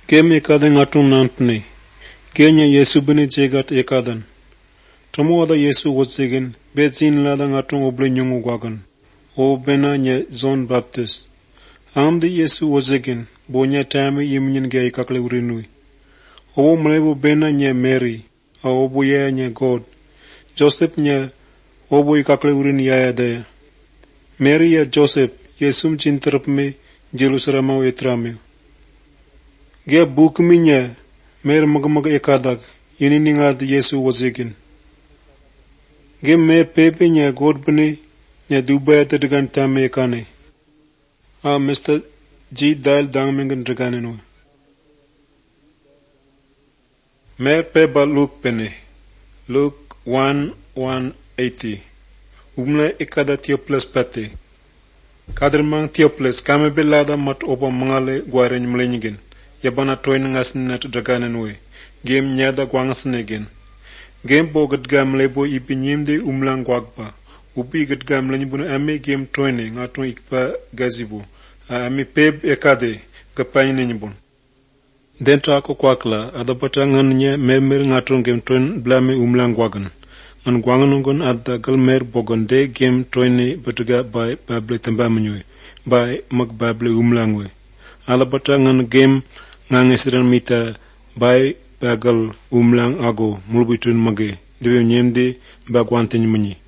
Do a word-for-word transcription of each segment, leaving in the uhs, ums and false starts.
Kem ekadan ngatung nantne. Kenya Yesu bini jegat ekadan. Tamu ada Yesu wazegin. Bezin lada ngatung oble nyungu gwagan. O bena nye John Baptist. Amdi Yesu wazegin. Bonya tame yiminyin gaya kakle urinui. Obo mlebu bena nye Mary. A obo yaya nye God. Joseph nye obo ikakle urin yaya daya. Mary ya Joseph. Yesum cintarap me. Jerusalem au etrame. Ge buk minya. Mer magmag ekadag. Yini ningad Yesu wazegin. Ge mer pepe nya God bini. Nya dubaya tadagan tame ekane. A Mister G. Dal dangmengan draganinwa. Mer peba Luke pene. Luke one one eighty. Umla ekada Theophilus pate. Kadermang Theophilus kame belada mat opa mangale guaren mlenyigin. Yabana toin ngasnet draganinwe. Game nyada gwangsnegen. Game bo gadgam lebo ipinyimde umlang gwagba. Ubi gadgam lenyibuna ame game toine ngaton ikpa gazibo. Ami peb ekade gapain nyibun. Denta ko kwakla adapata nganya memer ngaton game toin blame umlang gwagan. An gwanganungon adda galmer bogonde game toine batuga by bable tambamenyoy. By mag bable umlangwe. Alabata ngan game ngangesiran mita by bagal umlang ago mulbitun mage. Debe nyemde bagwantin munyi.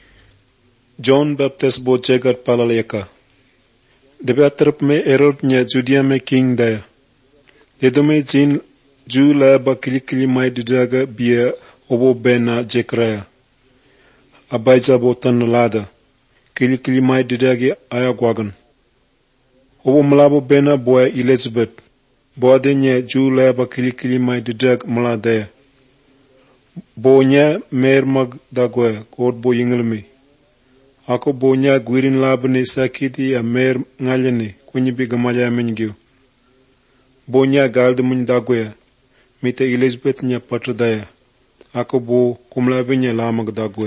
John Baptist bo chegat palaleka. Debe atrap me erod nya Judea me king daya. Dedome zin ju la ba kili kili mai didaga bia obo bena jekraya. Abaiza bo tan lada. Kili kili mai didagi aya gwagan. Obo mlabo bena boya Elizabeth. Boade nya ju la ba kili kili mai didag mladaya. Bo nya mer mag dagwa god bo yingelmi. Ako bonya gwirin labne sakiti a mer ngalyane kunyibi gamalya mengiu. Bonya galde mun dagwe mita Elizabeth nya patrdaya. Ako bo kumlabe nya lamag dagwe.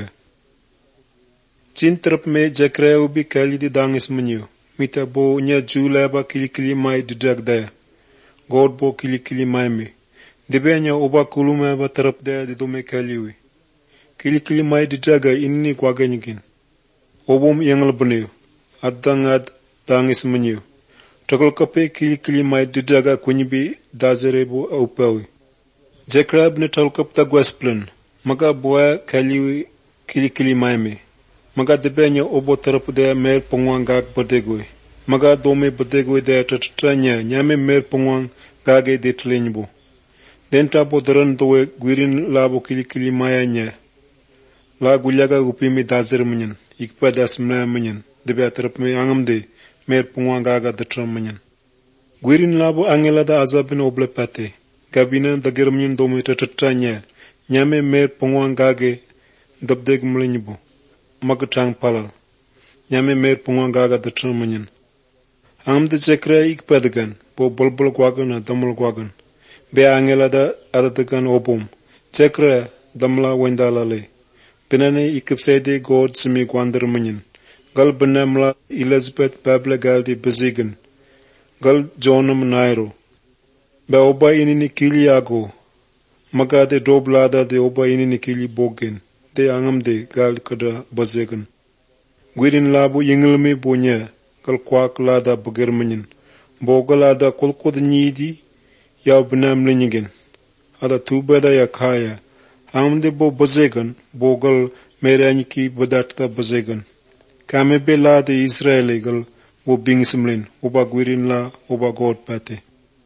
Cintrap me jakra ubi kali di dangis menyu. Mita bo nya julaba kili kili mai didagdaya. God bo kili kili mai me. Debe nya oba kuluma ba tarap daya di dome kaliwi. Kili kili mai didaga inni kwa ganyigin. Obom yangal buniu. Adangad dangis menyu. Takol kape kili kili mai didaga kunyibi dazerebo aupawi. Jekrab ne takol kapta gwesplen. Maga boya kaliwi kili kili mai me. Maga debenya obo tarap daya mer pongwang gag badegwe. Maga dome badegwe daya tatatanya nyame mer pongwang gage detlenybo. Denta bo daran dowe gwirin labo kili kili maya nya. La gulyaga upimi dazer menyen. Ikpa das mla menyen. Debe atrap me angamde mer pongwang gaga datram menyen. Gwirin labo angela da azabin oble pate. Gabina dagir menyen dome tatatanya. Nyame mer pongwang gage dabdeg mlenybo. Magatang palal. Nyame mer pongwang gaga datram menyen. Angamde jekra ikpa dagan. Bo bulbul gwagan a damul gwagan. Be angela da adatagan obom. Jekra damla wendalale. Binane ikipsede God simi gwandar menyen. Gal benamla Elizabeth Bable galdi bezigen. Gal Johnam nairo. Be oba inini kili ago. Magade doblada de oba inini kili bogen. De angamde gal kada bezigen. Gwirin labu yingelme bonya. Gal kwak lada beger menyen. Bogalada kolkod nyidi. Ya benam lenyigen. Ada tubada ya kaya. Amde bo bazegan, bogal meranyiki badatta bazegan. Kame be la de Israeligal, wo bingsimlin, oba gwirin la, oba god pate.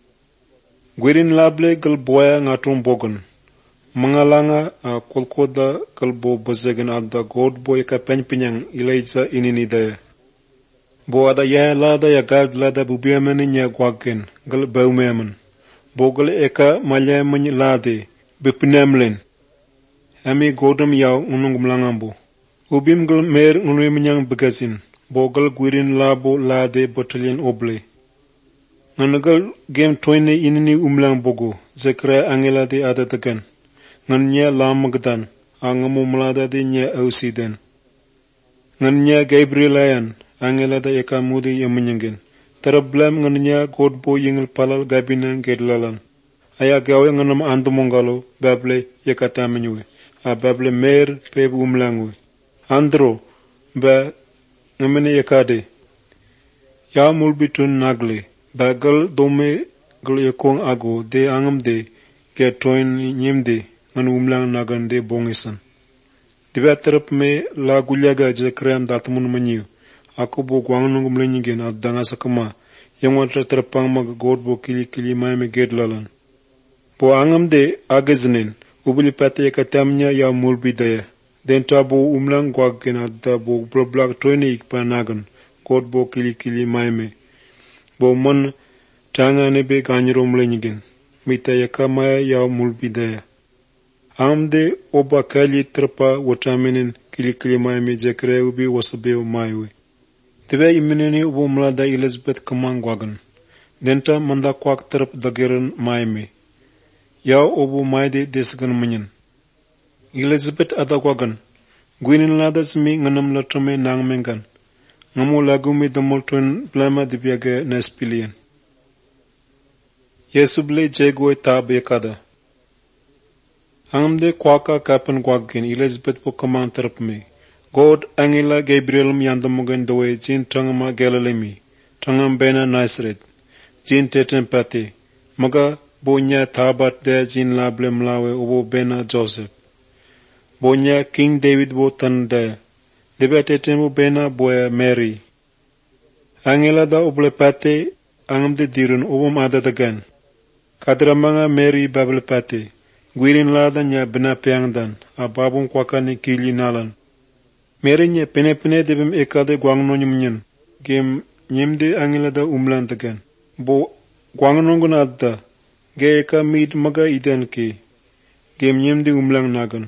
Gwirin lable gal boya ngatum bogan. Mangalanga a kolkoda gal bo bazegan adda god boy ka penpinyang ilayza inini daya. Bo ada ya lada ya gald lada bubiamani nya gwagen, gal baumeman. Bogal eka malyamani lade, bipinamlin. Ami godam yaw unung mlangambo. Ubim gal mer unuyemnyang begazin. Bogal gwirin labo lade battalion oble. Nganagal game toine inini umlang bogo. Zekra angela de adatagan. Nganya lamagdan. Angamu mlada de nya ausiden. Nganya Gabrielayan. Angela da eka mudi yamanyangin. terablam ngannya god bo yingil palal gabina gedlalan. Aya gawe nganam andumongalo bable yakatamenywe. A bable mer peb umlangwe. Andro ba ngamene yakade. Ya mulbitun nagle. Bagal dome gal yakong ago de angam de ke toin nyemde ngan umlang nagan de bongisan. Diba terap me la gulyaga je krem datmun manyu. Ako bo gwang nungum lenyigen at danga sakama. Yang watra terpang mag god bo kili kili may me gedlalan. Bo angam de agaznin. Ubili pate yakatamnya ya mulbidaya. Denta bo umlang gwaggen at da bo blablag toini ikpa nagan. God bo kili kili may me. Bo man tanga nebe ganyirom lenyigen. Mita yakamaya ya mulbidaya. Amde oba kali trapa wataminin kili kili may me jekre ubi wasabeo maywe. Tebe iminini ubo mlada Elizabeth kamang wagan. Denta manda kwak trap dagiran may me. Ya obo mayde desgan manyan. Elizabeth adak wagan. Gwinin ladas mi nganam latrame nang mengan. Ngamu lagu mi damol tuin blama dibiaga nespilian. Yesu ble jegwe tab yakada. Angamde kwaka kapan kwagin Elizabeth po kamang trap me. God angela Gabriel miyandamugan dawe jin tangama Galilee tangam bena Nazareth jin teten pate maga bonya thabat de jin lable mlawe ubo bena Joseph bonya King David bo tan de debe teten bo bena boya Mary angela da uble pate angam de dirun ubum adadagan kadramanga Mary bable pate guirin lada nya bena peangdan ababung kwakani kili nalan Merinya pene-pene debem ekade gwangno nyumnyen. Gem nyemde angilada umlantagan. Bo gwangno gunadda. Ge eka mid maga idan ke. Gem nyemde umlang nagan.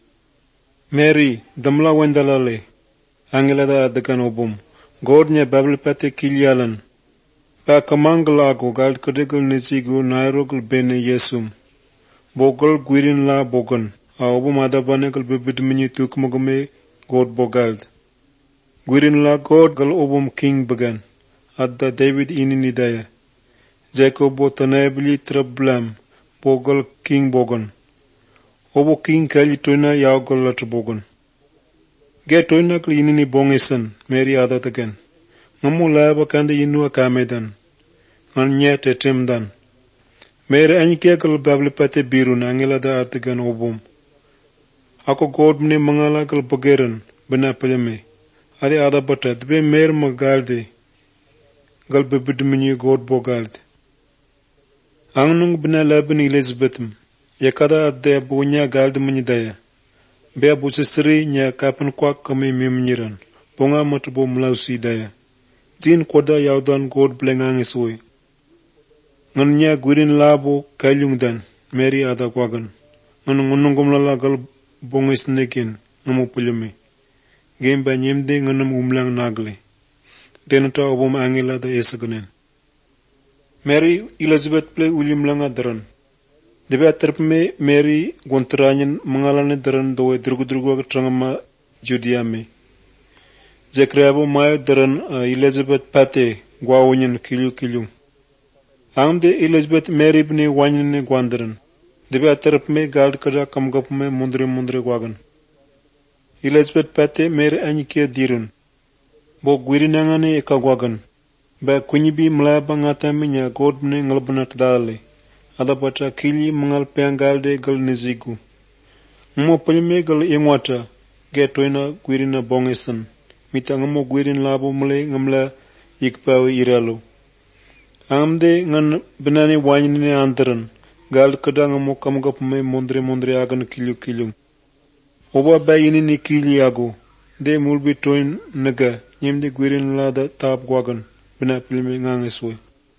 Mary, damla wendalale. Angilada adagan obum. Godnya babel pate kilyalan. Pa kamangalago gald kadegal nesigo nairogul bene yesum. Bogal guirin la bogan. A obum adabanegal bebidmini tukmagame God bogald. Guirin la God gal obum king began. Adda David inini daya. Jacob bo tanabili trablam. Bogal king bogan. Obo king kali toina yaugal lat bogan. Ge toina kal inini bongisan. Mary adat again. Ngamu laba kanda inu akamedan. Ngan nye tetemdan. Mary anyikia kal babli pate birun angela da atagan obum. Ako God mne mangala kal bageran bina palame. Ade ada bata dbe mer magalde. Gal bebidmini God bogalde. Angnung bina labin Elizabethum. Yakada adde bonya galde mnidaya. Bea busisri nya kapan kwak kame mimniran. Bonga matbo mlausi daya. Jin koda yaudan God blengang isoi. Nganya gurin labo kailungdan. Mary ada kwagan. Ngan ngunungum lala gal bongis nekin ngamu pulime. Gemba nyemde nganam umlang nagle. Denata obom angela da esaganen. Mary Elizabeth play ulim langa daran. Debe atarpme Mary gontaranyan mangalane daran dowe drugu-drugu trangama Judea me. Zekrabo mayo daran Elizabeth pate gwawonyan kilu-kilu. Amde Elizabeth Mary bne wanyane gwandaran. Debe atarpme gald kada kamgapme mundre-mundre gwagan. Elizabeth pate Mary anyikia dirun. Bo gwirinangane eka gwagan. Ba kunyibi mlaba ngatame nya God bne ngalbanat dale. Ada bata kili mengal peanggalde gal nezigu. Ngamo palime gal yengwata. Getoina gwirina bongesan. Mita ngamo gwirin labo mle ngamla ikpawe iralo. Amde ngan benani wanyine andaran. Gal kada ngamo kamgapme mondre-mondre agan kilu-kilu. Oba bayini ni kili ago. De mulbi toin naga. Nyemde gwirin lada tab gwagan. Bina palime ngangeswe.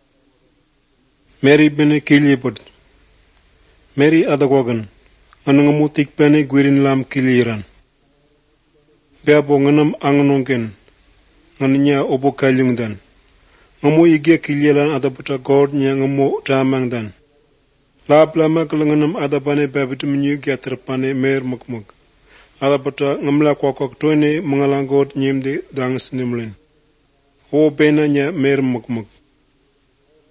Mary bene kilibod. Mary adagwagan. Anong mutik pene gwirin lam kiliran. Beabo nganam anganongken. Nganya obo kalyungdan. Ngamu igya kililan adaputa God nya ngamu tamangdan. Lab lama kalanganam adapane babitu menyu gyatrapane mer makmak. Adaputa ngamla kwakok toine mangalang God nyemde dangas nimlin. O bena nya mer makmak.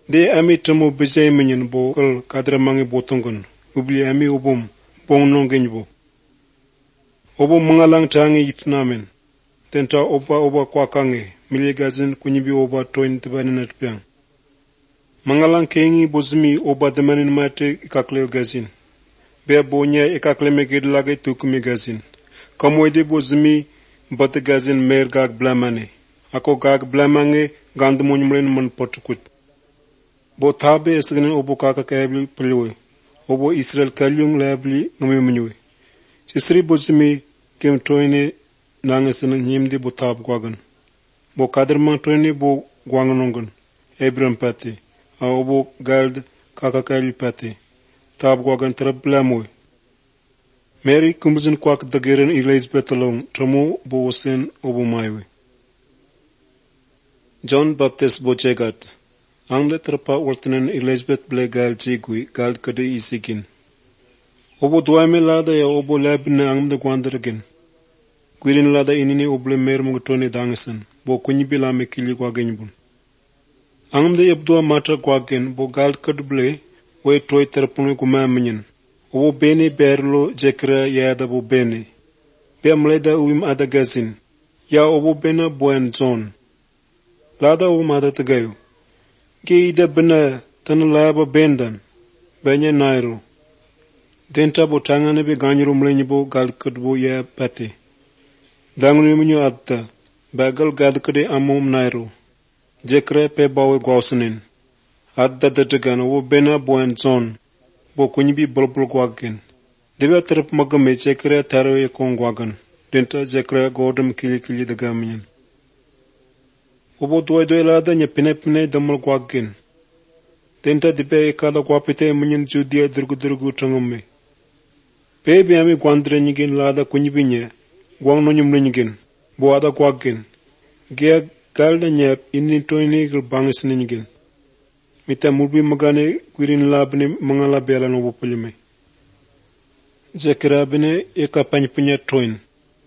De ami tamo bijay menyen bo kal kadramangi botongon. Ubli ami obom bong nongen bo. Obo mangalang tangi itnamen. Tenta oba oba kwakange. Miligazin kunyibi oba toin tibaninat piang. Mangalang kengi bozmi oba demanin mate ikakleo gazin. Bea bonya ikakle megid lage tukumi gazin. Kamoide bozmi bate gazin mer gag blamane. Ako gag blamange gandmunyumlen man potukut. Bo tabe esgenen obo kaka kabli piliwe. Obo Israel kalyung labli ngami mnywe. Sisri bozmi kem toine nangesena nyimdi bo tab gwagan. Bo kaderman toine bo gwanganongan. Abraham pati. A obo gald kaka kabli pati. Tab gwagan trab blamoy. Mary kumbuzin kwak dageren Elizabeth along. Tramo bo osen obo maiwe. John Baptist Bochegat. Angle terpa wartenen Elizabeth ble gal jigui gal kade isikin. Obo duame lada ya obo labine angmde gwandergen. Guirin lada inini oble mer mugtone dangesan. Bo kunyibi lame kili kwa genybun. Angmde yabdua matra kwa gen bo gal kad ble we troy terpune kuma menyen. Obo bene berlo jekra yada bo bene. Be amleda uim ada gazin. Ya obo bena boen zon. Lada obo mada tagayo. Ge ida bena tanalaba bendan. Benya nairo. Denta bo tangane be ganyro mlenye bo gal kadbo ya pate. Dangni minyo adta. Bagal gad kade amom nairo. Jekre pe bawe gwausanin. Adda dadagan obo bena boen zon. Bo kunyibi bulbul gwagen. Debe terp magame jekre taro ye kong gwagan. Denta jekre godam kili kili dagaminyan. Obo doy doy lada nya pine pine damal gwagen. Denta dibe ekada gwapite munyin judia durgu durgu tangumme. Bebe ami gwandre nyigin lada kunyibinya. Gwang no nyumle nyigin. Bo ada gwagen. Gea galda nya inin toini gil bangis nyigin. Mita mulbi magane guirin labne mangala bela no bopulime. Zekra bine eka panypunya toin.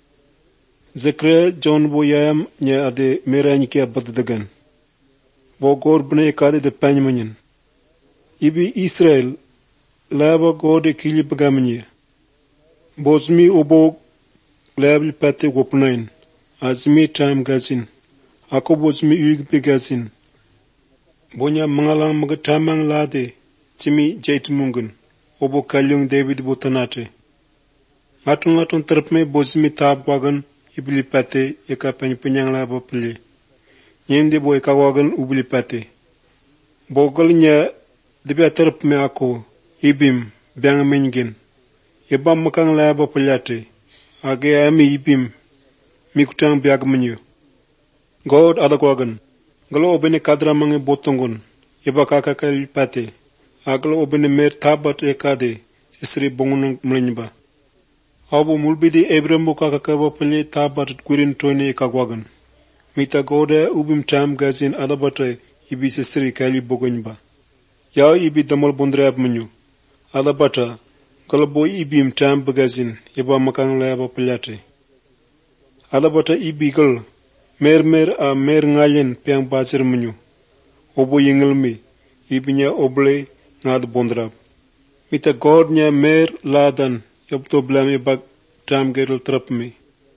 Zekra John bo yam nya ade mera nyike abaddagan. Bo gor bine ekade de panymanyan. Ibi Israel laba gode kili bagamnya. Bozmi obo labli pate gopnain. Azmi time gazin. Ako bozmi uyigbe gazin. Bonya mangalang magatamang lade. Chimi jaitmungun. Obo kalyung David botanate. Atung atung terpme bozmi tab wagan. Ibli pate eka panypunyang laba pili. Nyende bo eka wagan ubli pate. Bogal nya dibe terpme ako. Ibim biang menygin. Ibam makang laba pilyate. Age ami ibim. Mikutang biag menyu. God adak wagan. Galo obene kadra mange botongon. Iba kaka kali pate. Agalo obene mer tabat ekade. Sisri bongunang mlenyba. Abo mulbidi Abraham bo kaka kaba pali tabat gurin toine ekagwagan. Mita goda ubim tam gazin adabate ibi sisri kali bogonyba. Yao ibi damal bondrab menyu. Adabata. Galabo ibim tam bagazin. Iba makang laba pilyate. Adabata ibi gal. Mer mer a mer ngalen piang basir menyu. Obo yengelmi. Ibinya oble ngad bondrab. Mita godnya mer ladan. Yabto blame bag tam geril trapmi.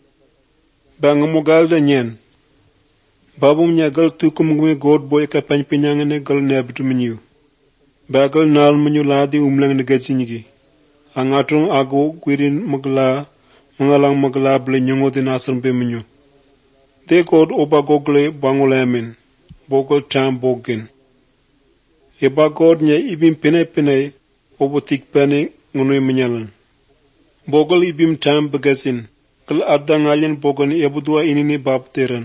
Bang mogal da nyen. Babum nya gal tukum ngwe god boy ka pany pinyangene gal nebitu menyu. Bagal nal menyu ladi umlang negajinyigi. Angatung ago guirin magla mangalang magla ble nyongo din asrambe menyu. De god oba gogle bangolamin. Bogol tam bogen. Eba god nya ibim pene pene obo tik pene ngonoy menyalan. Bogol ibim tam bagazin. Kal adda ngalyan bogon ebudua inini babteran.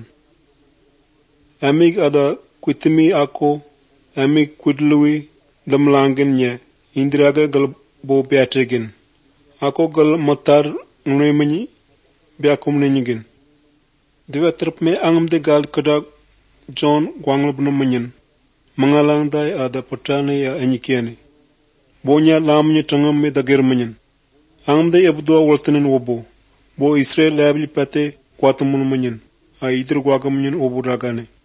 Amig ada kuitimi ako. Amig kudlui damlangan nya. Indiraga gal bo beategin. Ako gal matar ngonoy menyi. Biakum nenyigin. Dewa terpme angam de gal kada John gwanglubna menyen. Mangalang day ada patane ya anyikiani. Bonya lamnya tangam me dagir menyen. Angam de ebudua waltanen wobo. Bo Israel labli pate kwatamun menyen. A idr gwagam menyen obu ragane.